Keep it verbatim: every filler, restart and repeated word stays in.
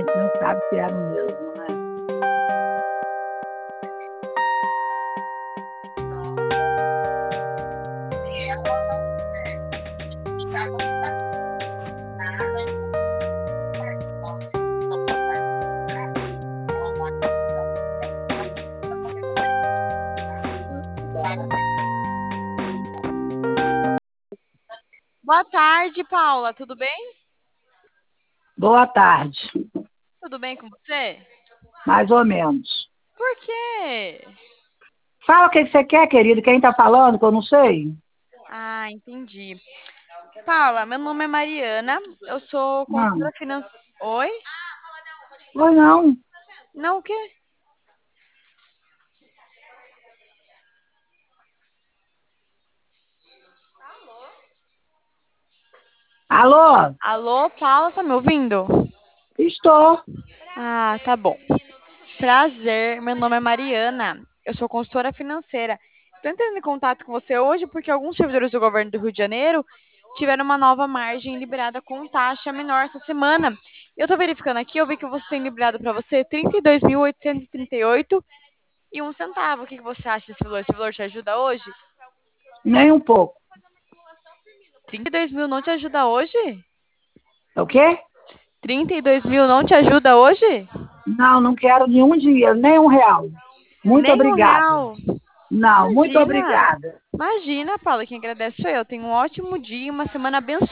Não sabe se era o mesmo, né? Boa tarde, Paula. Tudo bem? Boa tarde. Tudo bem com você? Mais ou menos. Por quê? Fala o que que você quer, querido. Quem tá falando, que eu não sei? Ah, entendi. Paula, meu nome é Mariana. Eu sou Não. consultora financeira. Oi? Oi, não. Não, o quê? Alô? Alô, Paula, tá me ouvindo? Estou. Ah, tá bom. Prazer, meu nome é Mariana. Eu sou consultora financeira. Estou entrando em contato com você hoje porque alguns servidores do governo do Rio de Janeiro tiveram uma nova margem liberada com taxa menor essa semana. Eu estou verificando aqui, eu vi que você tem liberado para você trinta e dois mil oitocentos e trinta e oito e um centavo. O que que você acha desse valor? Esse valor te ajuda hoje? Nem um pouco. trinta e dois mil não te ajuda hoje? É o quê? trinta e dois mil não te ajuda hoje? Não, não quero nenhum dinheiro, nem um real. Muito Nem um obrigada. real. Não, muito Imagina. obrigada. Imagina, Paula, quem agradece sou eu. Tenha um ótimo dia, uma semana abençoada.